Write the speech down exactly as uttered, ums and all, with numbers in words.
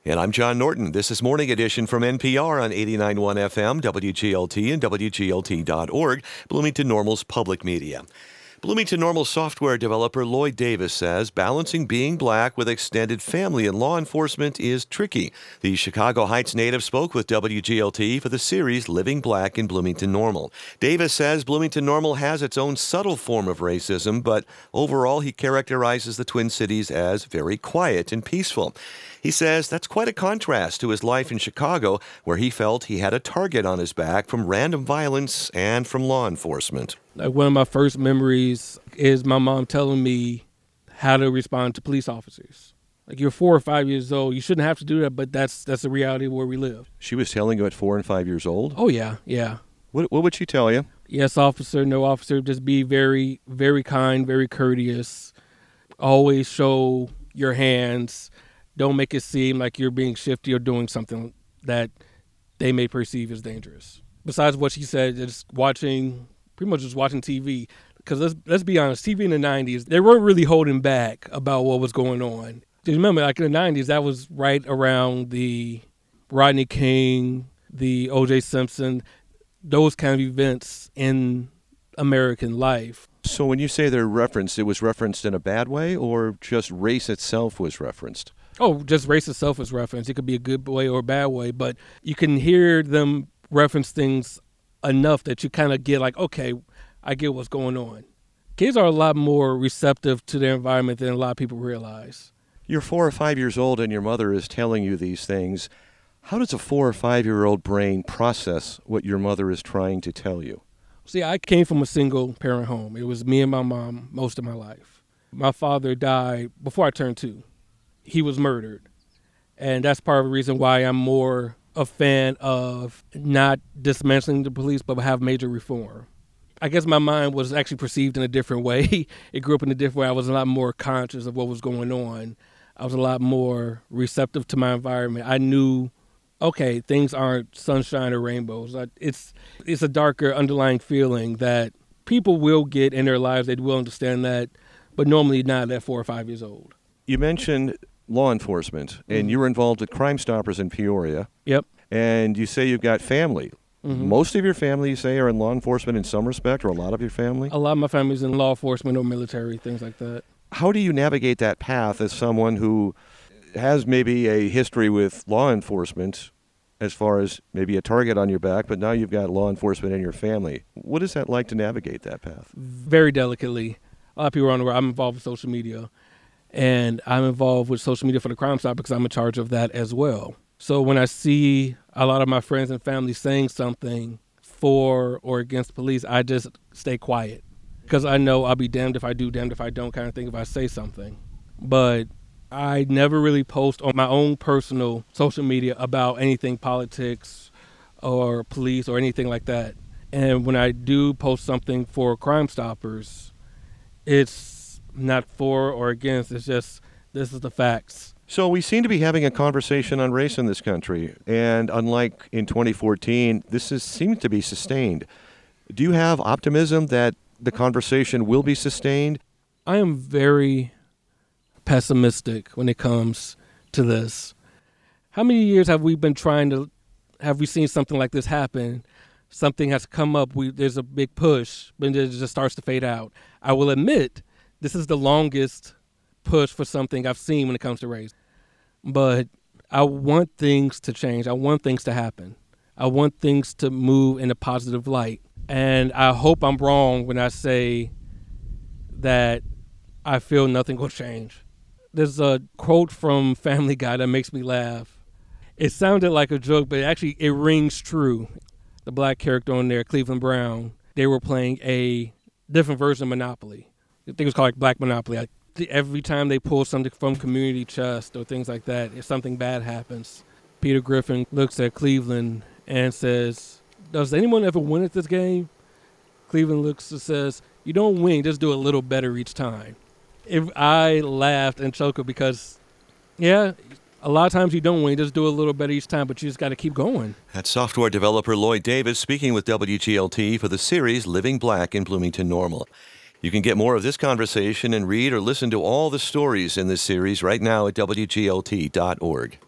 And I'm John Norton. This is Morning Edition from N P R on eighty-nine point one F M, W G L T, and W G L T dot org, Bloomington Normal's public media. Bloomington Normal software developer Lloyd Davis says balancing being black with extended family and law enforcement is tricky. The Chicago Heights native spoke with W G L T for the series Living Black in Bloomington Normal. Davis says Bloomington Normal has its own subtle form of racism, but overall he characterizes the Twin Cities as very quiet and peaceful. He says that's quite a contrast to his life in Chicago, where he felt he had a target on his back from random violence and from law enforcement. Like one of my first memories is my mom telling me how to respond to police officers. Like, you're four or five years old. You shouldn't have to do that, but that's that's the reality where we live. She was telling you at four and five years old? Oh, yeah, yeah. What, what would she tell you? Yes, officer, no officer. Just be very, very kind, very courteous. Always show your hands. Don't make it seem like you're being shifty or doing something that they may perceive as dangerous. Besides what she said, just watching, pretty much just watching T V. Because let's let's be honest, T V in the nineties, they weren't really holding back about what was going on. Just remember, like in the nineties, that was right around the Rodney King, the O J Simpson, those kind of events in American life. So when you say they're referenced, it was referenced in a bad way, or just race itself was referenced? Oh, just race itself is referenced. It could be a good way or a bad way, but you can hear them reference things enough that you kind of get like, okay, I get what's going on. Kids are a lot more receptive to their environment than a lot of people realize. You're four or five years old and your mother is telling you these things. How does a four or five-year-old brain process what your mother is trying to tell you? See, I came from a single-parent home. It was me and my mom most of my life. My father died before I turned two. He was murdered. And that's part of the reason why I'm more a fan of not dismantling the police, but have major reform. I guess my mind was actually perceived in a different way. It grew up in a different way. I was a lot more conscious of what was going on. I was a lot more receptive to my environment. I knew, okay, things aren't sunshine or rainbows. It's it's a darker underlying feeling that people will get in their lives. They will understand that, but normally not at four or five years old. You mentioned law enforcement, and Mm-hmm. you were involved with Crime Stoppers in Peoria. Yep. And you say you've got family. Mm-hmm. Most of your family, you say, are in law enforcement in some respect, or a lot of your family? A lot of my family's in law enforcement or military, things like that. How do you navigate that path as someone who has maybe a history with law enforcement as far as maybe a target on your back, but now you've got law enforcement in your family? What is that like to navigate that path? Very delicately. A lot of people are unaware. I'm involved with social media. And I'm involved with social media for the Crime Stop because I'm in charge of that as well. So when I see a lot of my friends and family saying something for or against police, I just stay quiet. Because I know I'll be damned if I do, damned if I don't kind of thing if I say something. But I never really post on my own personal social media about anything politics or police or anything like that. And when I do post something for Crime Stoppers, it's not for or against. It's just, this is the facts. So we seem to be having a conversation on race in this country, and unlike in twenty fourteen, this is, seems to be sustained. Do you have optimism that the conversation will be sustained? I am very pessimistic when it comes to this. How many years have we been trying to, have we seen something like this happen? Something has come up, we, there's a big push, but then it just starts to fade out. I will admit, this is the longest push for something I've seen when it comes to race. But I want things to change. I want things to happen. I want things to move in a positive light. And I hope I'm wrong when I say that I feel nothing will change. There's a quote from Family Guy that makes me laugh. It sounded like a joke, but actually it rings true. The black character on there, Cleveland Brown, they were playing a different version of Monopoly. I think it was called like Black Monopoly. I, every time they pull something from Community Chest or things like that, if something bad happens, Peter Griffin looks at Cleveland and says, does anyone ever win at this game? Cleveland looks and says, you don't win, just do a little better each time. If I laughed and choked because, yeah, a lot of times you don't win, just do a little better each time, but you just got to keep going. That's software developer Lloyd Davis speaking with W G L T for the series Living Black in Bloomington Normal. You can get more of this conversation and read or listen to all the stories in this series right now at W G L T dot org.